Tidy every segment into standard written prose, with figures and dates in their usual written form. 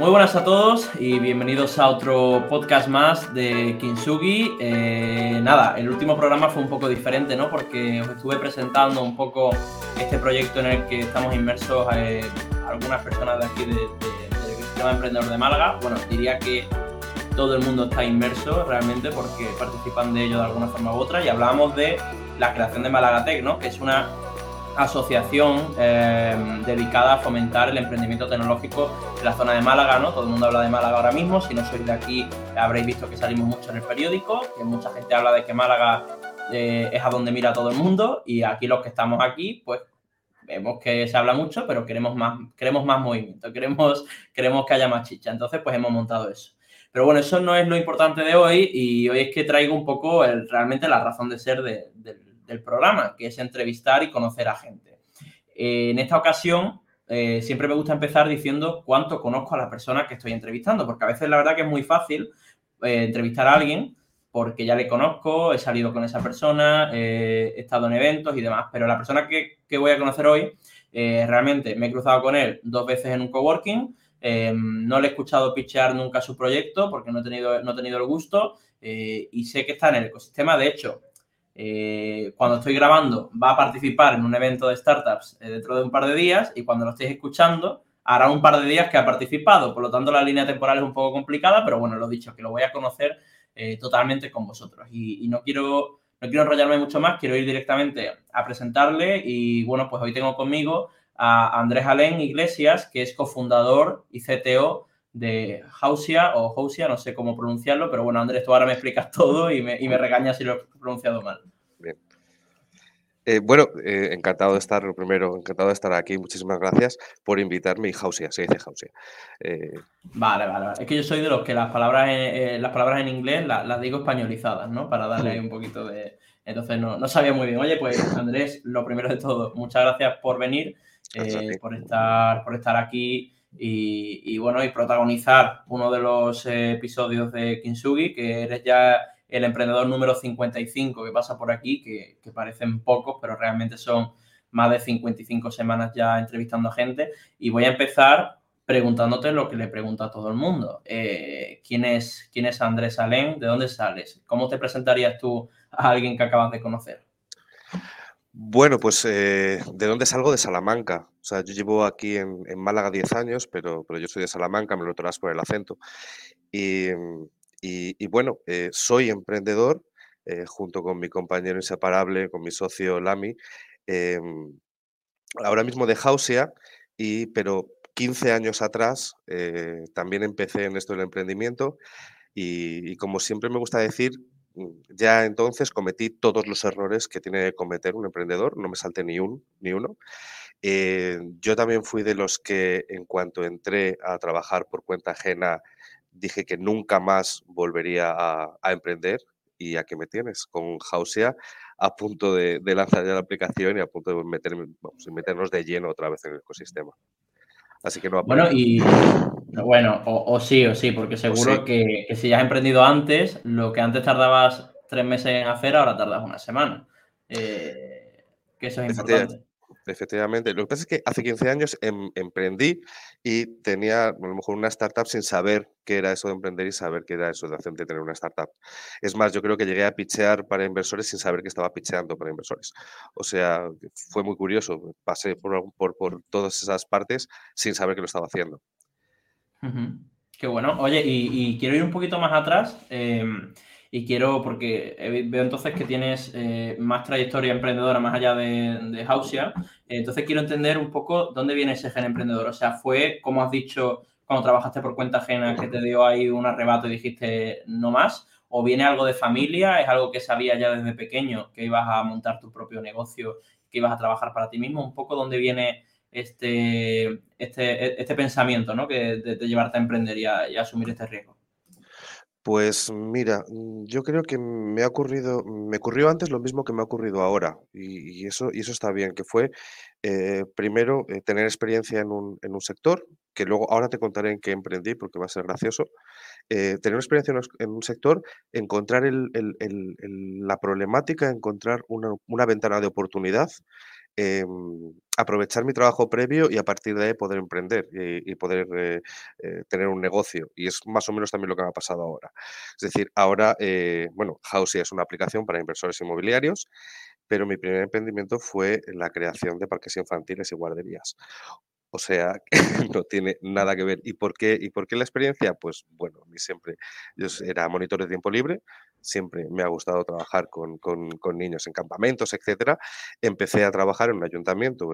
Muy buenas a todos y bienvenidos a otro podcast más de Kintsugi. Nada, el último programa fue un poco diferente, ¿no? Porque os estuve presentando un poco este proyecto en el que estamos inmersos algunas personas de aquí del ecosistema emprendedor de Málaga. Bueno, diría que todo el mundo está inmerso realmente porque participan de ello de alguna forma u otra, y hablábamos de la creación de Málaga Tech, ¿no? Que es una asociación dedicada a fomentar el emprendimiento tecnológico en la zona de Málaga, ¿no? Todo el mundo habla de Málaga ahora mismo. Si no sois de aquí, habréis visto que salimos mucho en el periódico, que mucha gente habla de que Málaga es a donde mira todo el mundo, y aquí los que estamos aquí, pues vemos que se habla mucho, pero queremos más movimiento, queremos que haya más chicha. Entonces, pues hemos montado eso. Pero bueno, eso no es lo importante de hoy, y hoy es que traigo un poco realmente la razón de ser del programa, que es entrevistar y conocer a gente. En esta ocasión, siempre me gusta empezar diciendo cuánto conozco a la persona que estoy entrevistando, porque a veces la verdad que es muy fácil entrevistar a alguien porque ya le conozco, he salido con esa persona, he estado en eventos y demás, pero la persona que voy a conocer hoy, realmente me he cruzado con él 2 veces en un coworking, no le he escuchado pitchear nunca su proyecto porque no he tenido el gusto, y sé que está en el ecosistema. De hecho, cuando estoy grabando va a participar en un evento de startups dentro de un par de días, y cuando lo estéis escuchando hará un par de días que ha participado. Por lo tanto, la línea temporal es un poco complicada, pero bueno, lo dicho, que lo voy a conocer totalmente con vosotros. Y no quiero enrollarme mucho más, quiero ir directamente a presentarle. Y bueno, pues hoy tengo conmigo a Andrés Alén Iglesias, que es cofundador y CTO de Hausia, no sé cómo pronunciarlo, pero bueno, Andrés, tú ahora me explicas todo y me regañas si lo he pronunciado mal. Bien. Encantado de estar, lo primero, encantado de estar aquí. Muchísimas gracias por invitarme. Y Hausia, se dice Hausia. Vale. Es que yo soy de los que las palabras en inglés las digo españolizadas, ¿no? Para darle ahí un poquito de... Entonces no sabía muy bien. Oye, pues Andrés, lo primero de todo, muchas gracias por venir, Gracias a ti. por estar aquí y bueno, y protagonizar uno de los episodios de Kintsugi, que eres ya el emprendedor número 55 que pasa por aquí, que parecen pocos, pero realmente son más de 55 semanas ya entrevistando a gente. Y voy a empezar preguntándote lo que le pregunto a todo el mundo. ¿Quién es Andrés Alén? ¿De dónde sales? ¿Cómo te presentarías tú a alguien que acabas de conocer? Bueno, pues ¿de dónde salgo? De Salamanca. O sea, yo llevo aquí en Málaga 10 años, pero yo soy de Salamanca, me lo notarás por el acento. Y, bueno, soy emprendedor junto con mi compañero inseparable, con mi socio Lami. Ahora mismo de Hausia, pero 15 años atrás también empecé en esto del emprendimiento y como siempre me gusta decir, ya entonces cometí todos los errores que tiene que cometer un emprendedor, no me salté ni uno. Yo también fui de los que en cuanto entré a trabajar por cuenta ajena dije que nunca más volvería a emprender, y aquí me tienes con Hausia a punto de lanzar ya la aplicación y a punto de meternos de lleno otra vez en el ecosistema. Así que no ha Bueno, parado. o sí, porque O sí, seguro que si ya has emprendido antes, lo que antes tardabas 3 meses en hacer, ahora tardas una semana. Que eso es efecti- importante. efectivamente. Lo que pasa es que hace 15 años emprendí y tenía a lo mejor una startup sin saber qué era eso de emprender y saber qué era eso de tener una startup. Es más, yo creo que llegué a pitchear para inversores sin saber que estaba pitcheando para inversores. O sea, fue muy curioso. Pasé por todas esas partes sin saber que lo estaba haciendo. Ujú. Qué bueno. Oye, y quiero ir un poquito más atrás, y quiero, porque veo entonces que tienes más trayectoria emprendedora más allá de Hausia. Entonces quiero entender un poco dónde viene ese gen emprendedor. O sea, ¿fue, como has dicho, cuando trabajaste por cuenta ajena, que te dio ahí un arrebato y dijiste no más? ¿O viene algo de familia? ¿Es algo que sabías ya desde pequeño, que ibas a montar tu propio negocio, que ibas a trabajar para ti mismo? Un poco dónde viene este pensamiento, ¿no? Que de llevarte a emprender y a asumir este riesgo. Pues mira, yo creo que me ocurrió antes lo mismo que me ha ocurrido ahora, y eso está bien, que fue primero tener experiencia en un sector, que luego ahora te contaré en qué emprendí porque va a ser gracioso. Tener una experiencia en un sector, encontrar la problemática, encontrar una ventana de oportunidad aprovechar mi trabajo previo y a partir de ahí poder emprender y poder tener un negocio. Y es más o menos también lo que me ha pasado ahora. Es decir, ahora, bueno, Housey es una aplicación para inversores inmobiliarios, pero mi primer emprendimiento fue la creación de parques infantiles y guarderías. O sea, no tiene nada que ver. ¿Y por qué la experiencia? Pues bueno, a mí siempre, era monitor de tiempo libre, siempre me ha gustado trabajar con niños en campamentos, etcétera. Empecé a trabajar en un ayuntamiento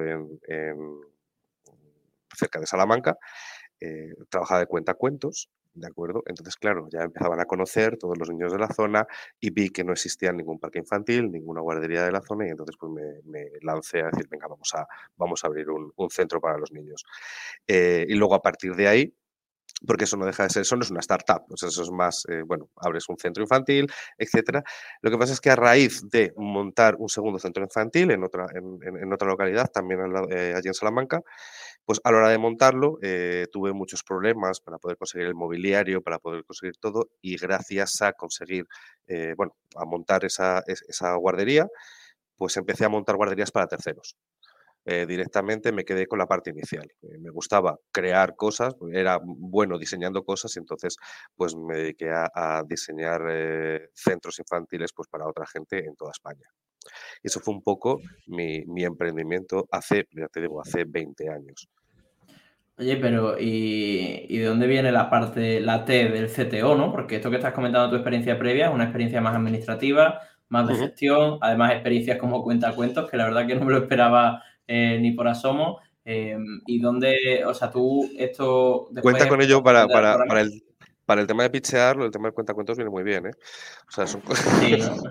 cerca de Salamanca, trabajaba de cuentacuentos, ¿de acuerdo? Entonces, claro, ya empezaban a conocer todos los niños de la zona y vi que no existía ningún parque infantil, ninguna guardería de la zona y entonces pues me lancé a decir, venga, vamos a abrir un centro para los niños. Y luego a partir de ahí, porque eso no deja de ser, eso no es una startup, pues eso es más, bueno, abres un centro infantil, etcétera. Lo que pasa es que a raíz de montar un segundo centro infantil en otra localidad, también allí en Salamanca, pues a la hora de montarlo tuve muchos problemas para poder conseguir el mobiliario, para poder conseguir todo y gracias a conseguir, bueno, a montar esa guardería, pues empecé a montar guarderías para terceros. Directamente me quedé con la parte inicial. Me gustaba crear cosas, era bueno diseñando cosas y entonces pues me dediqué a diseñar centros infantiles pues para otra gente en toda España. Y eso fue un poco mi emprendimiento hace, ya te digo, hace 20 años. Oye, pero ¿y de dónde viene la parte, la T del CTO, no? Porque esto que estás comentando, tu experiencia previa, es una experiencia más administrativa, más de Ujú. gestión, además experiencias como cuentacuentos, que la verdad que no me lo esperaba ni por asomo. ¿Y dónde, o sea, tú esto después Cuenta con empezaste ello a aprender a programar? para el tema de pitchear, el tema de cuentacuentos viene muy bien, ¿eh? O sea, son cosas. Sí, ¿no?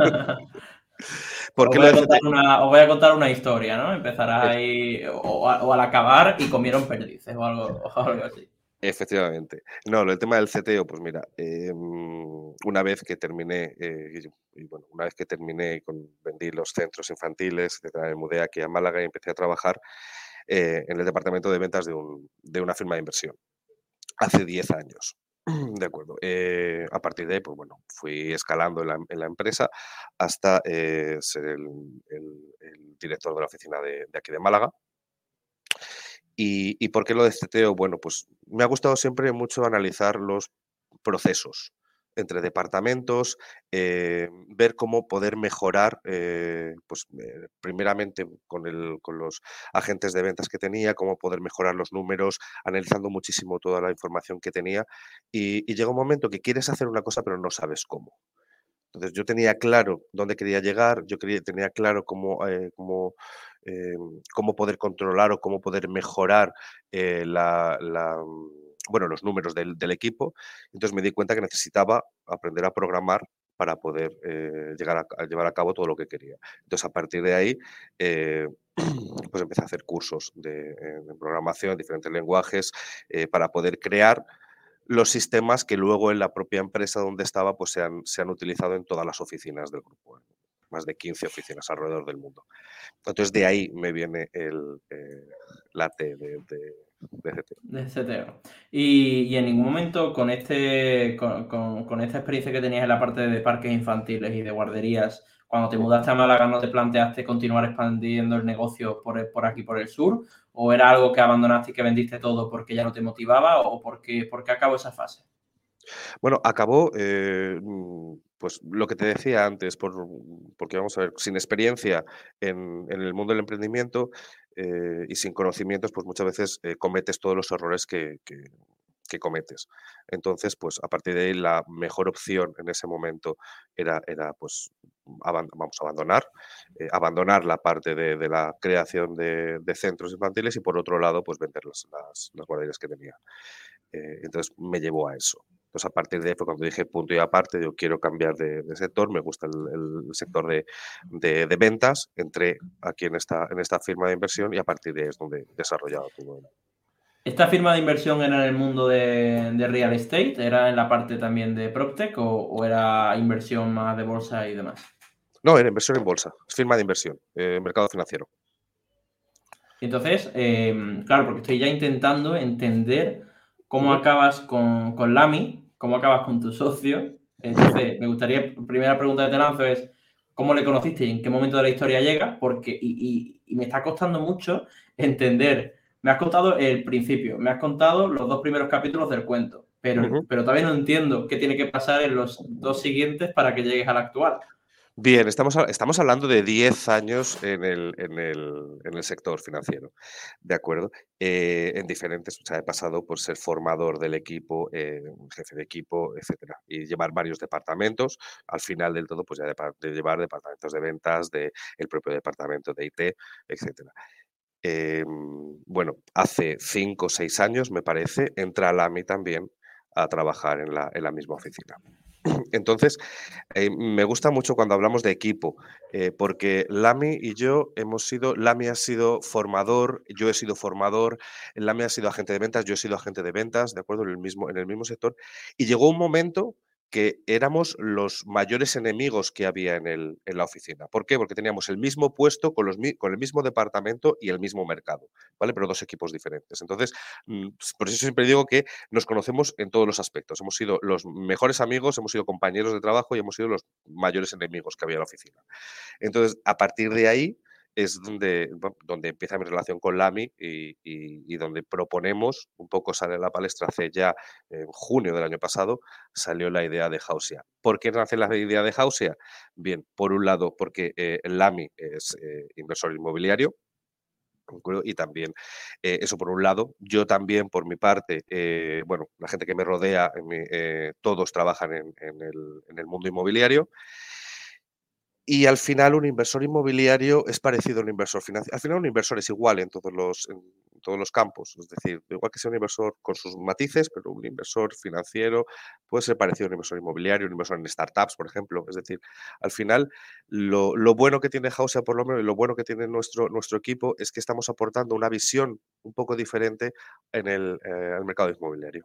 ¿Por qué lo del CT? Os voy a contar una historia, ¿no? Empezarás ahí o al acabar y comieron perdices o algo así. Efectivamente. No, lo del tema del CTO, pues mira, una vez que terminé, y bueno, una vez que terminé vendí los centros infantiles, etcétera, me mudé aquí a Málaga y empecé a trabajar en el departamento de ventas de una firma de inversión, hace 10 años. De acuerdo. A partir de ahí, pues bueno, fui escalando en la empresa hasta ser el director de la oficina de aquí de Málaga. ¿Y por qué lo de CTO? Bueno, pues me ha gustado siempre mucho analizar los procesos entre departamentos, ver cómo poder mejorar, pues primeramente con los agentes de ventas que tenía, cómo poder mejorar los números, analizando muchísimo toda la información que tenía. Y llega un momento que quieres hacer una cosa pero no sabes cómo. Entonces yo tenía claro dónde quería llegar, tenía claro cómo poder controlar o cómo poder mejorar bueno, los números del equipo. Entonces me di cuenta que necesitaba aprender a programar para poder llegar a llevar a cabo todo lo que quería. Entonces a partir de ahí eh, pues empecé a hacer cursos de programación, diferentes lenguajes, para poder crear los sistemas que luego en la propia empresa donde estaba pues se han utilizado en todas las oficinas del grupo, más de 15 oficinas alrededor del mundo. Entonces de ahí me viene la T de CT. De CTO. Y en ningún momento con esta experiencia que tenías en la parte de parques infantiles y de guarderías, cuando te mudaste a Málaga, ¿no te planteaste continuar expandiendo el negocio por aquí, por el sur? ¿O era algo que abandonaste y que vendiste todo porque ya no te motivaba? ¿O por qué acabó esa fase? Bueno, acabó, pues lo que te decía antes, porque vamos a ver, sin experiencia en el mundo del emprendimiento y sin conocimientos, pues muchas veces cometes todos los errores que cometes. Entonces, pues a partir de ahí la mejor opción en ese momento era pues vamos a abandonar la parte de la creación de centros infantiles y por otro lado, pues vender las guarderías que tenía. Entonces me llevó a eso. Entonces, a partir de ahí fue cuando dije punto y aparte, yo quiero cambiar de sector, me gusta el sector de ventas, entré aquí en esta firma de inversión y a partir de ahí es donde he desarrollado todo. ¿Esta firma de inversión era en el mundo de real estate? ¿Era en la parte también de PropTech o era inversión más de bolsa y demás? No, era inversión en bolsa, es firma de inversión, mercado financiero. Y entonces, claro, porque estoy ya intentando entender cómo Ujú. acabas con Lami, cómo acabas con tu socio. Entonces, me gustaría, primera pregunta que te lanzo es, cómo le conociste y en qué momento de la historia llega, porque y me está costando mucho entender. Me has contado el principio, me has contado los 2 primeros capítulos del cuento, pero todavía no entiendo qué tiene que pasar en los 2 siguientes para que llegues al actual. Bien, estamos hablando de 10 años en el sector financiero, ¿de acuerdo? En diferentes, o sea, he pasado por ser formador del equipo, jefe de equipo, etcétera, y llevar varios departamentos. Al final del todo, pues ya de llevar departamentos de ventas, el propio departamento de IT, etcétera. Bueno, hace 5 o 6 años, me parece, entra Lami también a trabajar en la misma oficina. Entonces, me gusta mucho cuando hablamos de equipo, porque Lami y yo Lami ha sido formador, yo he sido formador, Lami ha sido agente de ventas, yo he sido agente de ventas, ¿de acuerdo? En el mismo sector. Y llegó un momento que éramos los mayores enemigos que había en la oficina. ¿Por qué? Porque teníamos el mismo puesto con el mismo departamento y el mismo mercado, ¿vale? Pero 2 equipos diferentes. Entonces, por eso siempre digo que nos conocemos en todos los aspectos. Hemos sido los mejores amigos, hemos sido compañeros de trabajo y hemos sido los mayores enemigos que había en la oficina. Entonces, a partir de ahí es donde empieza mi relación con Lami y donde proponemos, un poco sale a la palestra hace ya en junio del año pasado, salió la idea de Hausia. ¿Por qué nace la idea de Hausia? Bien, por un lado, porque Lami es inversor inmobiliario, ¿de acuerdo? Y también, eso por un lado. Yo también, por mi parte, bueno, la gente que me rodea, todos trabajan en el mundo inmobiliario. Y al final un inversor inmobiliario es parecido a un inversor financiero. Al final un inversor es igual en todos los campos. Es decir, igual que sea un inversor con sus matices, pero un inversor financiero puede ser parecido a un inversor inmobiliario, un inversor en startups, por ejemplo. Es decir, al final lo bueno que tiene Hausia, por lo menos, y lo bueno que tiene nuestro equipo es que estamos aportando una visión un poco diferente al mercado inmobiliario.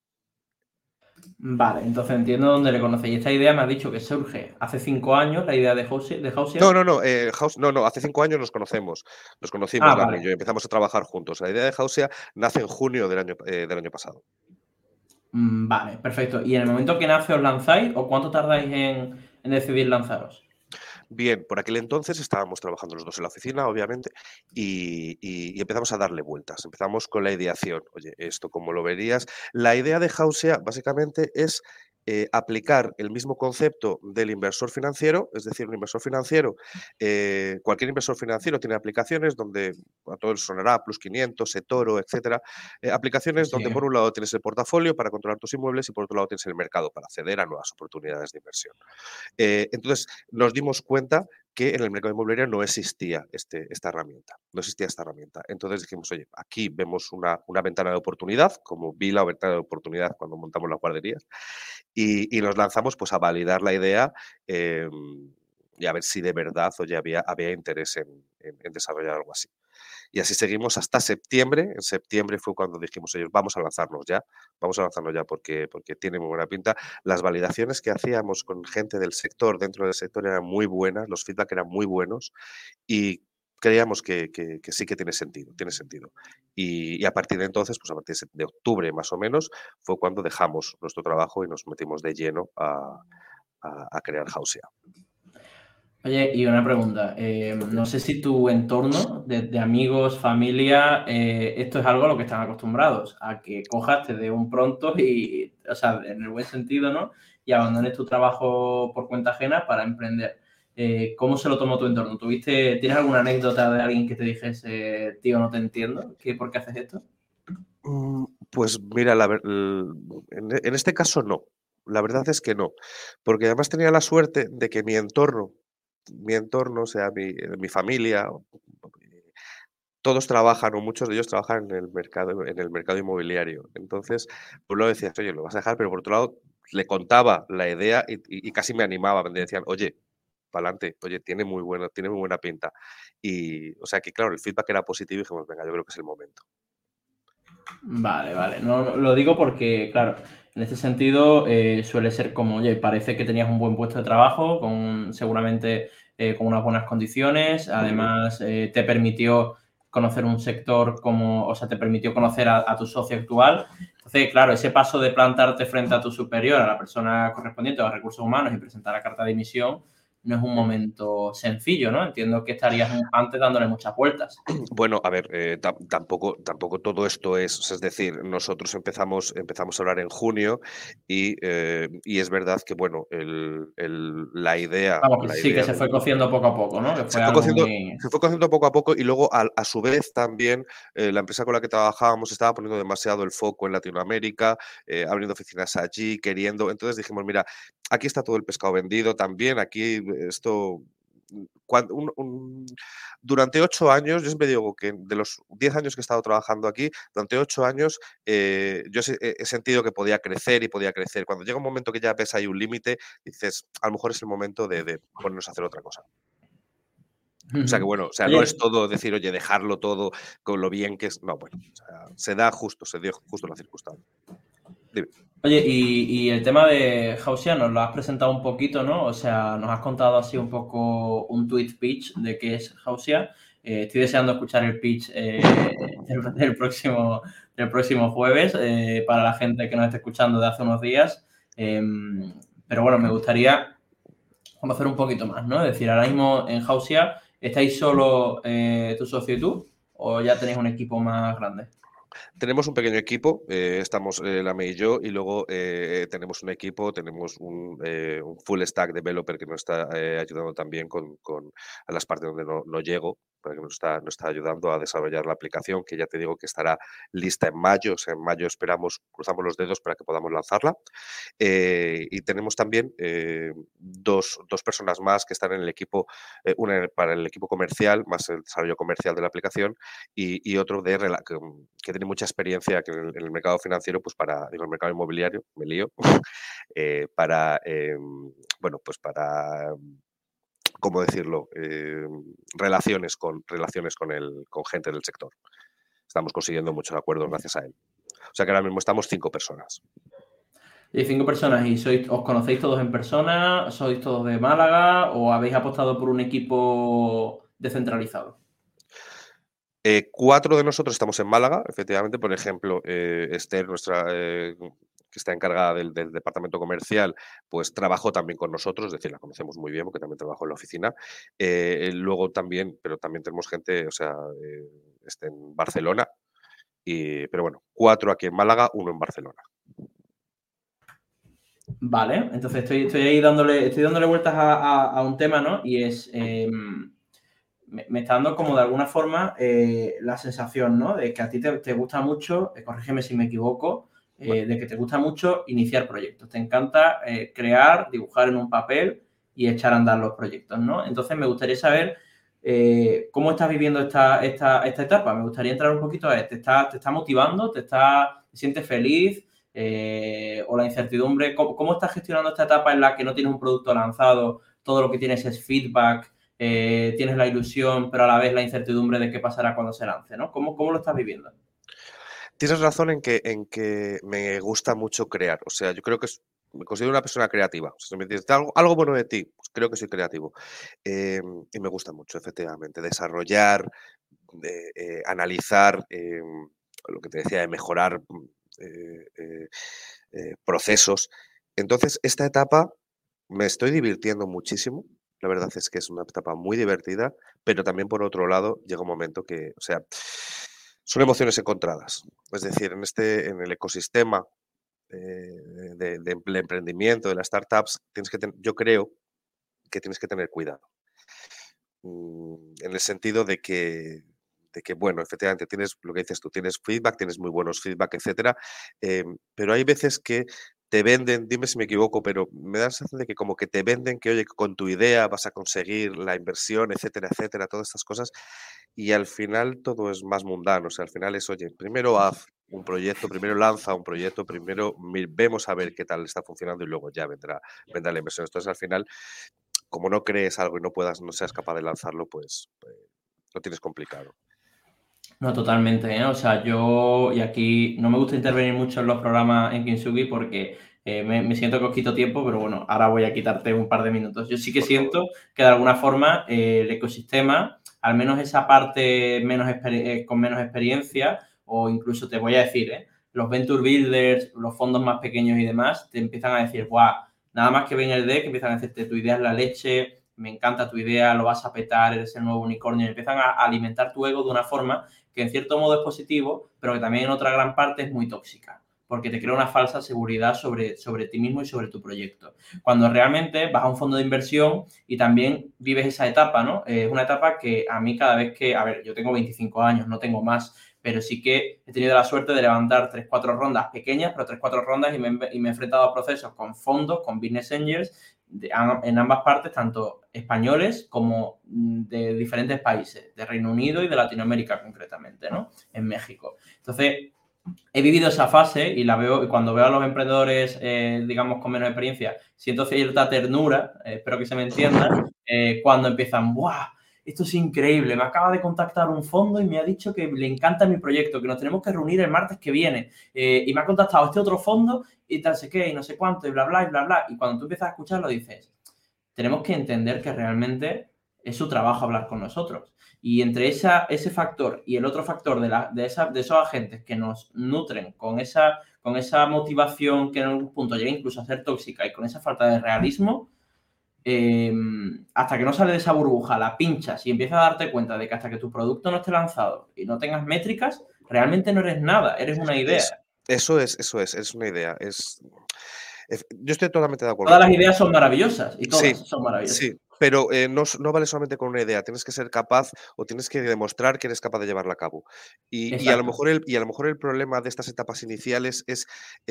Vale, entonces entiendo dónde le conocéis. Esta idea me has dicho que surge hace 5 años, la idea de No, Hausia. no, no, no, hace 5 años nos conocimos, Ah, Lami y vale. yo, empezamos a trabajar juntos. La idea de Hausia nace en junio del año pasado. Vale, perfecto. ¿Y en el momento que nace os lanzáis o cuánto tardáis en decidir lanzaros? Bien, por aquel entonces estábamos trabajando los dos en la oficina, obviamente, y empezamos a darle vueltas. Empezamos con la ideación. Oye, ¿esto cómo lo verías? La idea de Hausia básicamente es aplicar el mismo concepto del inversor financiero, es decir, un inversor financiero, cualquier inversor financiero tiene aplicaciones donde a todos les sonará Plus 500, eToro, etcétera, aplicaciones Sí. donde por un lado tienes el portafolio para controlar tus inmuebles y por otro lado tienes el mercado para acceder a nuevas oportunidades de inversión. Entonces, nos dimos cuenta que en el mercado inmobiliario no existía esta herramienta, no existía esta herramienta. Entonces dijimos, oye, aquí vemos una ventana de oportunidad, como vi la ventana de oportunidad cuando montamos las guarderías, y nos lanzamos pues a validar la idea y a ver si de verdad, oye, había interés en desarrollar algo así. Y así seguimos hasta septiembre. En septiembre fue cuando dijimos ellos, vamos a lanzarnos ya porque tiene muy buena pinta. Las validaciones que hacíamos con gente del sector, dentro del sector, eran muy buenas, los feedback eran muy buenos y creíamos que sí que tiene sentido, tiene sentido. Y a partir de entonces, pues a partir de octubre más o menos, fue cuando dejamos nuestro trabajo y nos metimos de lleno a crear Hausia. Oye, y una pregunta. No sé si tu entorno de amigos, familia, esto es algo a lo que están acostumbrados, a que cojas, te dé un pronto y, o sea, en el buen sentido, ¿no? Y abandones tu trabajo por cuenta ajena para emprender. ¿Cómo se lo tomó tu entorno? ¿Tienes alguna anécdota de alguien que te dijese, tío, no te entiendo, ¿por qué haces esto? Pues mira, en este caso no. La verdad es que no, porque además tenía la suerte de que mi entorno, o sea, mi familia, todos trabajan o muchos de ellos trabajan en el mercado inmobiliario. Entonces, por un lado decías, oye, lo vas a dejar, pero por otro lado le contaba la idea y casi me animaba. Me decían, oye, para adelante, oye, tiene muy buena pinta. Y, o sea, que claro, el feedback era positivo y dijimos, venga, yo creo que es el momento. Vale, vale. No, lo digo porque, claro, en este sentido suele ser como, oye, parece que tenías un buen puesto de trabajo, seguramente con unas buenas condiciones, además te permitió conocer un sector o sea, te permitió conocer a tu socio actual. Entonces, claro, ese paso de plantarte frente a tu superior, a la persona correspondiente a los recursos humanos y presentar la carta de dimisión, no es un momento sencillo, ¿no? Entiendo que estarías antes dándole muchas vueltas. Bueno, a ver, tampoco todo esto es decir, nosotros empezamos a hablar en junio y es verdad que, bueno, la idea Vamos, que sí, que se del fue cociendo poco a poco, ¿no? Que se fue fue algo cociendo muy... se fue cociendo poco a poco y luego a su vez también, la empresa con la que trabajábamos estaba poniendo demasiado el foco en Latinoamérica, abriendo oficinas allí, queriendo. Entonces dijimos: "Mira, aquí está todo el pescado vendido también, aquí esto". Durante 8 años, yo siempre digo que de los 10 años que he estado trabajando aquí, durante 8 años, yo he sentido que podía crecer y podía crecer. Cuando llega un momento que ya ves ahí un límite, dices: "A lo mejor es el momento de ponernos a hacer otra cosa". O sea que, Ujú. bueno, o sea, no es Oye, todo decir: "Oye, dejarlo todo con lo bien que es". No, bueno, o sea, se dio justo la circunstancia. Dime. Oye, y el tema de Hausia nos lo has presentado un poquito, ¿no? O sea, nos has contado así un poco un tweet pitch de qué es Hausia. Estoy deseando escuchar el pitch del próximo jueves para la gente que nos esté escuchando de hace unos días. Pero bueno, me gustaría conocer un poquito más, ¿no? Es decir, ahora mismo en Hausia, ¿estáis solo tu socio y tú? ¿O ya tenéis un equipo más grande? Tenemos un pequeño equipo, estamos Lame y yo, y luego tenemos un equipo, tenemos un full stack developer que nos está ayudando también con a las partes donde no llego, porque nos está ayudando a desarrollar la aplicación, que ya te digo que estará lista en mayo. O sea, en mayo esperamos, cruzamos los dedos para que podamos lanzarla. Y tenemos también dos personas más que están en el equipo, una para el equipo comercial, más el desarrollo comercial de la aplicación, y otro que tiene mucha experiencia que en el mercado financiero, pues digo, el mercado inmobiliario, me lío, para, bueno, pues para, ¿cómo decirlo? Relaciones con gente del sector. Estamos consiguiendo muchos acuerdos gracias a él. O sea que ahora mismo estamos 5 personas. Y 5 personas, ¿y os conocéis todos en persona? ¿Sois todos de Málaga? ¿O habéis apostado por un equipo descentralizado? 4 de nosotros estamos en Málaga, efectivamente. Por ejemplo, Esther, que está encargada del departamento comercial, pues trabajó también con nosotros, es decir, la conocemos muy bien porque también trabajó en la oficina. Luego también, pero también tenemos gente, o sea, en Barcelona, pero bueno, 4 aquí en Málaga, uno en Barcelona. Vale, entonces estoy ahí estoy dándole vueltas a un tema, ¿no? Y es, me está dando como de alguna forma la sensación, ¿no? De que a ti te gusta mucho, corrígeme si me equivoco, de que te gusta mucho iniciar proyectos. Te encanta crear, dibujar en un papel y echar a andar los proyectos, ¿no? Entonces me gustaría saber cómo estás viviendo esta etapa. Me gustaría entrar un poquito a ¿te está motivando? ¿Te sientes feliz? O la incertidumbre. ¿Cómo estás gestionando esta etapa en la que no tienes un producto lanzado, todo lo que tienes es feedback, tienes la ilusión, pero a la vez la incertidumbre de qué pasará cuando se lance, ¿no? ¿Cómo lo estás viviendo? Tienes razón en que me gusta mucho crear. O sea, yo creo que me considero una persona creativa. O sea, si me dices algo bueno de ti, pues creo que soy creativo. Y me gusta mucho, efectivamente, desarrollar, analizar, lo que te decía, de mejorar eh, eh, procesos. Entonces, esta etapa me estoy divirtiendo muchísimo. La verdad es que es una etapa muy divertida, pero también por otro lado llega un momento que, o sea, son emociones encontradas. Es decir, en el ecosistema del emprendimiento, de las startups, yo creo que tienes que tener cuidado. En el sentido de que, bueno, efectivamente, tienes lo que dices tú, tienes feedback, tienes muy buenos feedback, etcétera, pero hay veces que te venden, dime si me equivoco, pero me da la sensación de que como que te venden que, oye, que con tu idea vas a conseguir la inversión, etcétera, etcétera, todas estas cosas, y al final todo es más mundano. O sea, al final es, oye, primero haz un proyecto, primero lanza un proyecto, primero vemos a ver qué tal está funcionando y luego ya vendrá la inversión. Entonces, al final, como no crees algo y no seas capaz de lanzarlo, pues lo tienes complicado. No, totalmente, ¿eh? O sea, y aquí no me gusta intervenir mucho en los programas en Kintsugi porque me siento que os quito tiempo, pero bueno, ahora voy a quitarte un par de minutos. Yo sí que Por favor. siento que de alguna forma el ecosistema, al menos esa parte con menos experiencia, o incluso te voy a decir, los venture builders, los fondos más pequeños y demás, te empiezan a decir, guau, nada más que ven el deck, empiezan a decirte tu idea es la leche, me encanta tu idea, lo vas a petar, eres el nuevo unicornio, y empiezan a alimentar tu ego de una forma que en cierto modo es positivo, pero que también en otra gran parte es muy tóxica, porque te crea una falsa seguridad sobre ti mismo y sobre tu proyecto. Cuando realmente vas a un fondo de inversión y también vives esa etapa, ¿no? Es una etapa que a mí cada vez que, a ver, yo tengo 25 años, no tengo más, pero sí que he tenido la suerte de levantar 3-4 rondas pequeñas, pero 3-4 rondas y me he enfrentado a procesos con fondos, con business angels, en ambas partes, tanto españoles como de diferentes países, de Reino Unido y de Latinoamérica concretamente, ¿no? En México. Entonces, he vivido esa fase y la veo, y cuando veo a los emprendedores, digamos, con menos experiencia, siento cierta ternura, espero que se me entienda, cuando empiezan, ¡buah! Esto es increíble, me acaba de contactar un fondo y me ha dicho que le encanta mi proyecto, que nos tenemos que reunir el martes que viene, y me ha contactado este otro fondo y tal, sé qué, y no sé cuánto, y bla, bla, y bla, bla. Y cuando tú empiezas a escucharlo dices, tenemos que entender que realmente es su trabajo hablar con nosotros. Y entre ese factor y el otro factor de esos agentes que nos nutren con esa motivación que en algún punto llega incluso a ser tóxica y con esa falta de realismo, hasta que no sale de esa burbuja, la pinchas y empiezas a darte cuenta de que hasta que tu producto no esté lanzado y no tengas métricas, realmente no eres nada, eres una idea. Eso es una idea. Yo estoy totalmente de acuerdo Todas las contigo. ideas son maravillosas y Sí, todas son maravillosas. sí, pero no vale solamente con una idea, tienes que ser capaz o tienes que demostrar que eres capaz de llevarla a cabo. Y a lo Exacto. mejor el problema de estas etapas iniciales es,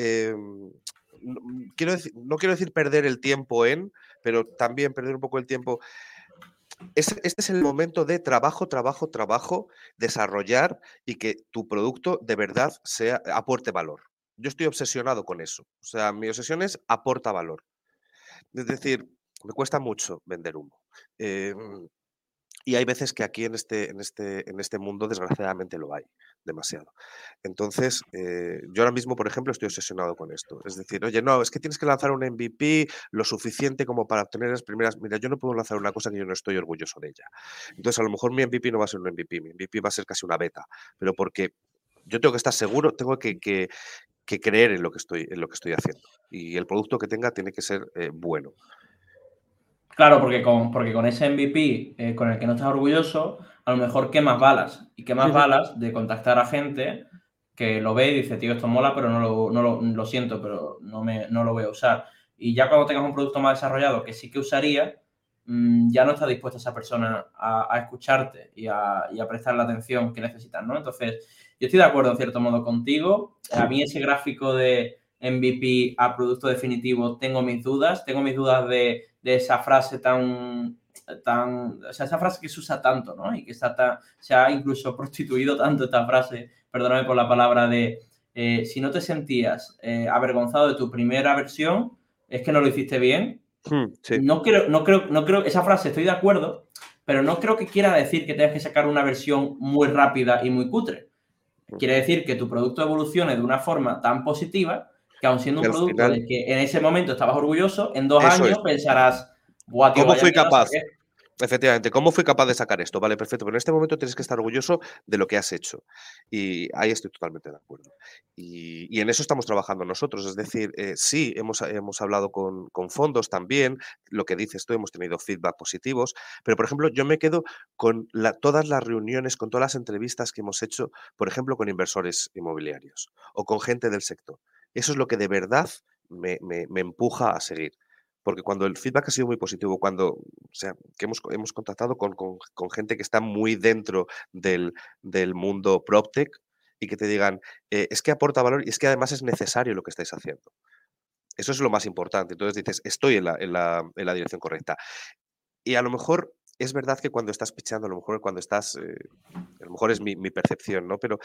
no quiero decir perder el tiempo pero también perder un poco el tiempo. Este es el momento de trabajo, trabajo, trabajo, desarrollar y que tu producto de verdad aporte valor. Yo estoy obsesionado con eso. O sea, mi obsesión es aporta valor. Es decir, me cuesta mucho vender humo. Y hay veces que aquí en este mundo, desgraciadamente, lo hay demasiado. Entonces, yo ahora mismo, por ejemplo, estoy obsesionado con esto. Es decir, oye, no, es que tienes que lanzar un MVP lo suficiente como para obtener las primeras. Mira, yo no puedo lanzar una cosa que yo no estoy orgulloso de ella. Entonces, a lo mejor mi MVP no va a ser un MVP, mi MVP va a ser casi una beta, pero porque yo tengo que estar seguro, tengo que creer en lo que estoy haciendo. Y el producto que tenga tiene que ser bueno. Claro, porque con ese MVP con el que no estás orgulloso, a lo mejor quemas balas. Y quemas balas de contactar a gente que lo ve y dice, tío, esto mola, pero lo siento, pero no lo voy a usar. Y ya cuando tengas un producto más desarrollado que sí que usaría, ya no está dispuesta esa persona a escucharte y a prestar la atención que necesitas, ¿no? Entonces, yo estoy de acuerdo en cierto modo contigo. A mí ese gráfico de MVP a producto definitivo tengo mis dudas de esa frase o sea, esa frase que se usa tanto, ¿no? Y que se ha incluso prostituido tanto esta frase, perdóname por la palabra, de si no te sentías avergonzado de tu primera versión, es que no lo hiciste bien. Sí. No creo, esa frase estoy de acuerdo, pero no creo que quiera decir que tengas que sacar una versión muy rápida y muy cutre. Quiere decir que tu producto evolucione de una forma tan positiva que aun siendo Y un al producto final, del que en ese momento estabas orgulloso, en 2 eso es. años pensarás, buah, tío, ¿Cómo vaya fui mierda capaz? saqué. Efectivamente, ¿cómo fui capaz de sacar esto? Vale, perfecto, pero en este momento tienes que estar orgulloso de lo que has hecho. Y ahí estoy totalmente de acuerdo. Y en eso estamos trabajando nosotros. Es decir, sí, hemos hablado con fondos también, lo que dices tú, hemos tenido feedback positivos, pero por ejemplo, yo me quedo con todas las reuniones, con todas las entrevistas que hemos hecho, por ejemplo, con inversores inmobiliarios o con gente del sector. Eso es lo que de verdad me empuja a seguir. Porque cuando el feedback ha sido muy positivo, o sea, que hemos contactado con gente que está muy dentro del mundo PropTech y que te digan, es que aporta valor y es que además es necesario lo que estáis haciendo. Eso es lo más importante. Entonces dices, estoy en la dirección correcta. Y a lo mejor es verdad que cuando estás pitchando, a lo mejor cuando estás, a lo mejor es mi percepción, ¿no? Pero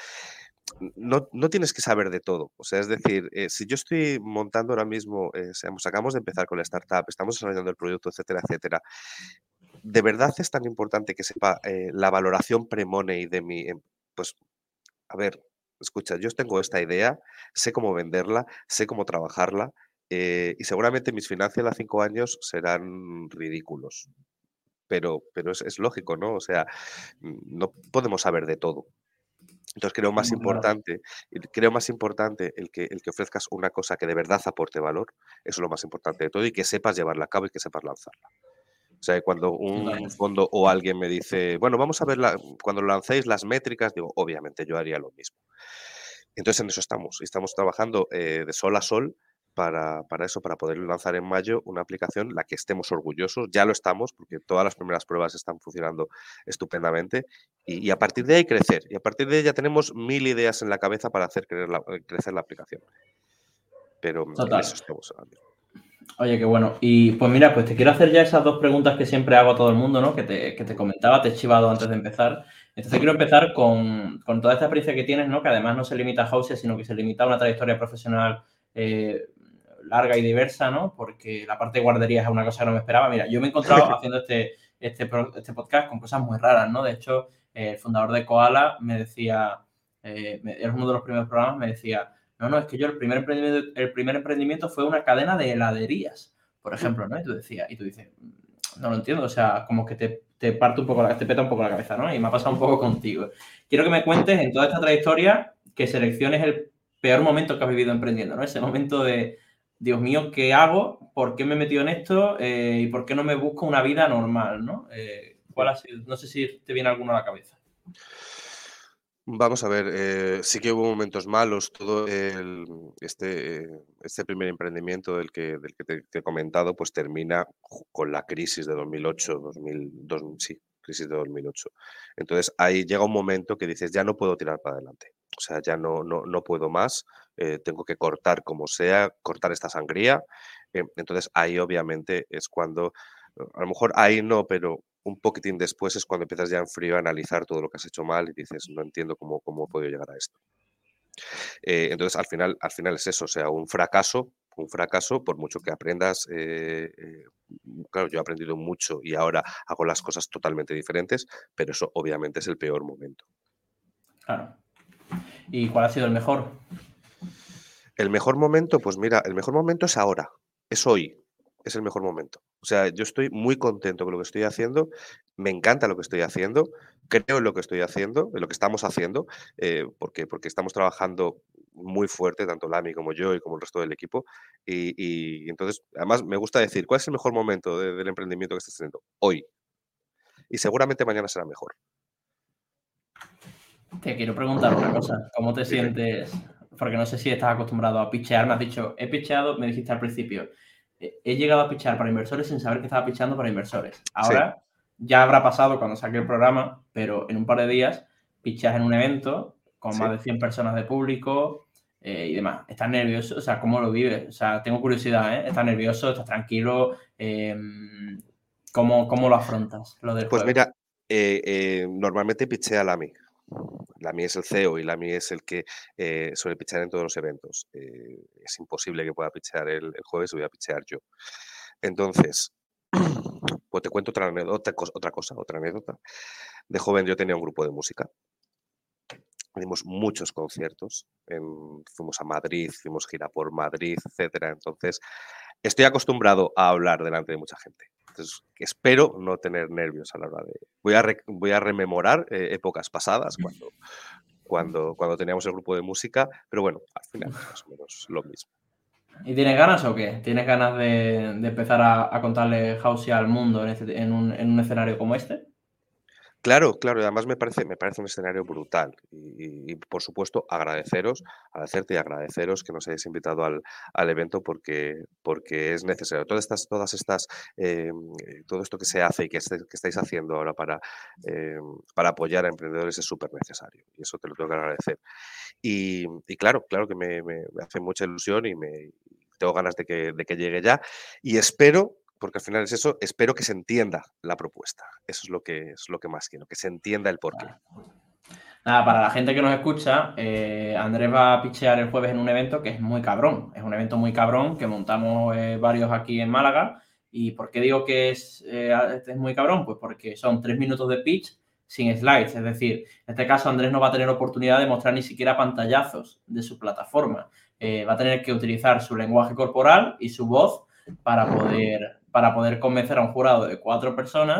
no tienes que saber de todo. O sea, es decir, si yo estoy montando ahora mismo, acabamos de empezar con la startup, estamos desarrollando el producto, etcétera, etcétera. ¿De verdad es tan importante que sepa la valoración pre-money de pues, a ver, escucha, yo tengo esta idea, sé cómo venderla, sé cómo trabajarla, y seguramente mis finanzas a 5 años serán ridículos. Pero es lógico, ¿no? O sea, no podemos saber de todo. Entonces Claro. creo más importante el que ofrezcas una cosa que de verdad aporte valor, eso es lo más importante de todo, y que sepas llevarla a cabo y que sepas lanzarla. O sea, cuando un fondo o alguien me dice, bueno, vamos a ver cuando lo lancéis las métricas, digo, obviamente yo haría lo mismo. Entonces en eso estamos. Estamos trabajando de sol a sol para eso, para poder lanzar en mayo una aplicación la que estemos orgullosos. Ya lo estamos, porque todas las primeras pruebas están funcionando estupendamente. Y a partir de ahí crecer. Y a partir de ahí ya tenemos 1000 ideas en la cabeza para hacer crecer la aplicación. Pero en eso estamos ahora mismo. Oye, qué bueno. Y pues mira, pues te quiero hacer ya esas dos preguntas que siempre hago a todo el mundo, ¿no? Que te comentaba, te he chivado antes de empezar. Entonces quiero empezar con toda esta experiencia que tienes, ¿no? Que además no se limita a Hausia, sino que se limita a una trayectoria profesional larga y diversa, ¿no? Porque la parte de guardería es una cosa que no me esperaba. Mira, yo me he encontrado haciendo este podcast con cosas muy raras, ¿no? De hecho, el fundador de Koala me decía, era uno de los primeros programas, me decía, no, es que yo el primer emprendimiento fue una cadena de heladerías, por ejemplo, ¿no? Y tú dices, no lo entiendo, o sea, como que te parte un poco, te peta un poco la cabeza, ¿no? Y me ha pasado un poco contigo. Quiero que me cuentes en toda esta trayectoria que selecciones el peor momento que has vivido emprendiendo, ¿no? Ese momento de, Dios mío, ¿qué hago? ¿Por qué me he metido en esto? ¿Y por qué no me busco una vida normal, ¿no? ¿Cuál ha sido? No sé si te viene alguno a la cabeza. Vamos a ver, sí que hubo momentos malos. Todo este primer emprendimiento del que te he comentado, pues termina con la crisis de 2008, sí, crisis de 2008. Entonces ahí llega un momento que dices, ya no puedo tirar para adelante. O sea, ya no puedo más, tengo que cortar como sea, cortar esta sangría. Entonces ahí obviamente es cuando, a lo mejor ahí no, pero un poquitín después es cuando empiezas ya en frío a analizar todo lo que has hecho mal y dices, no entiendo cómo he podido llegar a esto. Entonces, al final es eso, o sea, un fracaso, por mucho que aprendas. Claro, yo he aprendido mucho y ahora hago las cosas totalmente diferentes, pero eso obviamente es el peor momento. Claro. ¿Y cuál ha sido el mejor? El mejor momento, pues mira, el mejor momento es ahora, es hoy, es el mejor momento. O sea, yo estoy muy contento con lo que estoy haciendo, me encanta lo que estoy haciendo, creo en lo que estoy haciendo, en lo que estamos haciendo, porque estamos trabajando muy fuerte, tanto Lami como yo y como el resto del equipo. Y entonces, además, me gusta decir, ¿cuál es el mejor momento del emprendimiento que estás haciendo? Hoy. Y seguramente mañana será mejor. Te quiero preguntar una cosa, ¿cómo te Dime. sientes? Porque no sé si estás acostumbrado a pitchear, me has dicho, he pitcheado, me dijiste al principio, he llegado a pitchear para inversores sin saber que estaba pitchando para inversores. Sí. Ahora ya habrá pasado cuando saque el programa, pero en un par de días pitcheas en un evento con Sí. más de 100 personas de público y demás. ¿Estás nervioso? O sea, ¿cómo lo vives? O sea, tengo curiosidad, ¿eh? ¿Estás nervioso? ¿Estás tranquilo? ¿Cómo lo afrontas, lo del Pues jueves? mira, normalmente pitchea Lami. Lami es el CEO y Lami es el que suele pitchear en todos los eventos. Es imposible que pueda pitchear el jueves, voy a pitchear yo. Entonces, pues te cuento otra anécdota, otra anécdota. De joven yo tenía un grupo de música. Dimos muchos conciertos. Fuimos a Madrid, fuimos gira por Madrid, etcétera. Entonces, estoy acostumbrado a hablar delante de mucha gente. Entonces, espero no tener nervios a la hora de... Voy a rememorar épocas pasadas cuando teníamos el grupo de música, pero bueno, al final más o menos lo mismo. ¿Y tienes ganas o qué? ¿Tienes ganas de empezar a contarle Hausia al mundo en un escenario como este? Claro, y además me parece un escenario brutal y por supuesto agradecerte y agradeceros que nos hayáis invitado al evento porque es necesario. Todas estas, todo esto que se hace y que estáis haciendo ahora para apoyar a emprendedores es súper necesario y eso te lo tengo que agradecer. Y claro que me hace mucha ilusión y tengo ganas de que llegue ya y espero, porque al final es eso, espero que se entienda la propuesta. Eso es lo que más quiero, que se entienda el porqué. Nada, para la gente que nos escucha, Andrés va a pitchear el jueves en un evento que es muy cabrón. Es un evento muy cabrón que montamos varios aquí en Málaga. ¿Y por qué digo que es muy cabrón? Pues porque son 3 minutos de pitch sin slides. Es decir, en este caso Andrés no va a tener oportunidad de mostrar ni siquiera pantallazos de su plataforma. Va a tener que utilizar su lenguaje corporal y su voz para poder convencer a un jurado de 4 personas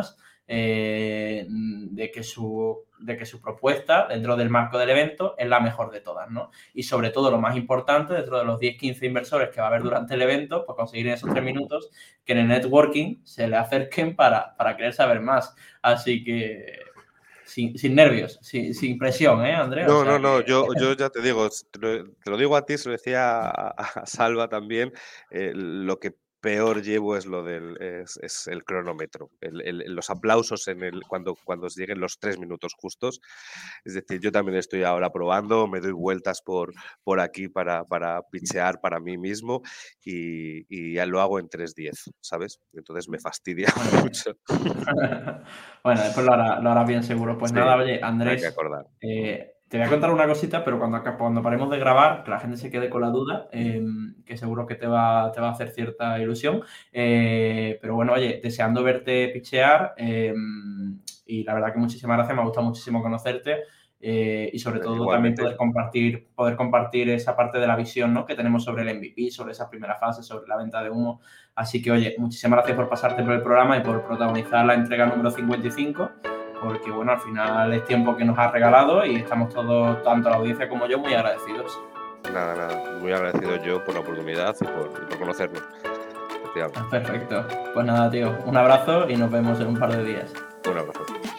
de que su propuesta dentro del marco del evento es la mejor de todas, ¿no? Y sobre todo, lo más importante, dentro de los 10-15 inversores que va a haber durante el evento, pues conseguir en esos 3 minutos que en el networking se le acerquen para querer saber más. Así que sin nervios, sin presión, Andrea? O sea No, que... yo ya te digo, te lo digo a ti, se lo decía a Salva también, lo que peor llevo es es el cronómetro, los aplausos cuando os lleguen los 3 minutos justos. Es decir, yo también estoy ahora probando, me doy vueltas por aquí para pitchear para mí mismo y ya lo hago en 3:10, ¿sabes? Entonces me fastidia mucho. Bueno, después lo harás bien seguro. Pues Sí, nada, oye, me hay que Andrés, acordar. te voy a contar una cosita, pero cuando paremos de grabar, que la gente se quede con la duda, que seguro que te va a hacer cierta ilusión. Pero bueno, oye, deseando verte pitchear, y la verdad que muchísimas gracias, me ha gustado muchísimo conocerte. Y sobre todo también Igualmente. poder compartir esa parte de la visión, ¿no?, que tenemos sobre el MVP, sobre esa primera fase, sobre la venta de humo. Así que, oye, muchísimas gracias por pasarte por el programa y por protagonizar la entrega número 55, porque, bueno, al final es tiempo que nos has regalado y estamos todos, tanto la audiencia como yo, muy agradecidos. Nada, muy agradecido yo por la oportunidad y por conocernos. Perfecto. Pues nada, tío, un abrazo y nos vemos en un par de días. Un abrazo.